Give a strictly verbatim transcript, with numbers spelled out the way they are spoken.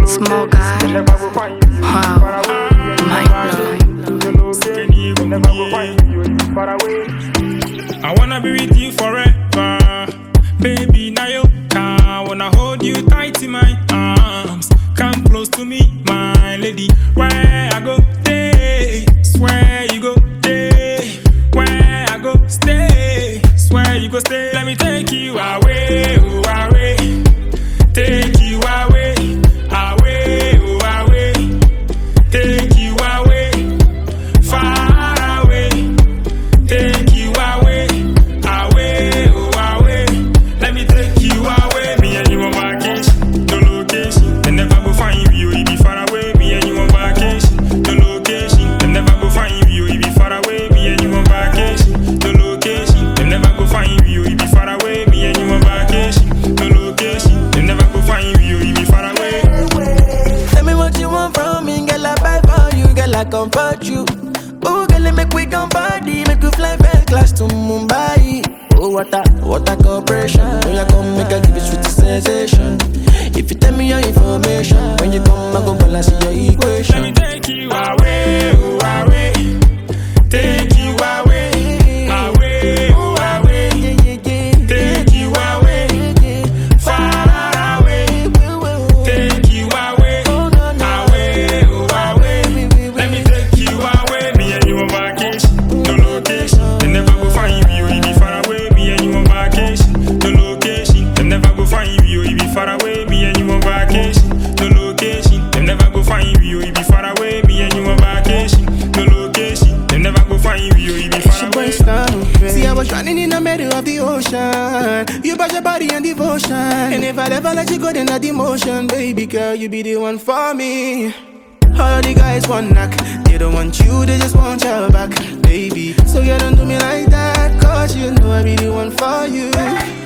Small guy. Wow. Mind blowing. I wanna be with you forever, baby. Now you can. Wanna hold you tight in my arms. Come close to me, my lady. Where I go, stay. Swear you go, stay. Where I go, stay. Swear you go, stay. Let me take you away, oh, away. Take you away, away, oh, away. Take you away, far away. Take you away, away, oh, away. Let me take you away. Me and you on vacation, no location. They never go find you, you be far away. Me and you on vacation, no location. They never go find you, you be far away. Me and you on vacation, no location. They never go find you, you be far away. Me and you on vacation, no location. They never go find you, you be far away. Tell me what you want from me, girl. I buy for you, girl. I comfort you. Oh, girl, make we come party, make we fly first class to Mumbai. Oh, what a, what a cooperation. When you come, make I give you sweet sensation. If you tell me your information, when you come, I go balance your equation. Let me take you away, oh, away. Take you away, away, oh, away. Take you away, far away. Take you away, away, oh, away. Let me take you away. Me and you on vacation, no location. They never go find you, you be far away. Me and you on vacation, no location. They never go find you, you be far away. Me and you on vacation, no location. They never go find you, you be far away. Me and you on vacation, no location. They never go find you, you be far away. See, I was drowning in the middle of the ocean. You brought your body and devotion. And if I ever let you go, then that emotion, baby girl, you be the one for me. All the guys want knock. They don't want you, they just want your back, baby. So you don't do me like that, cause you know I be the one for you.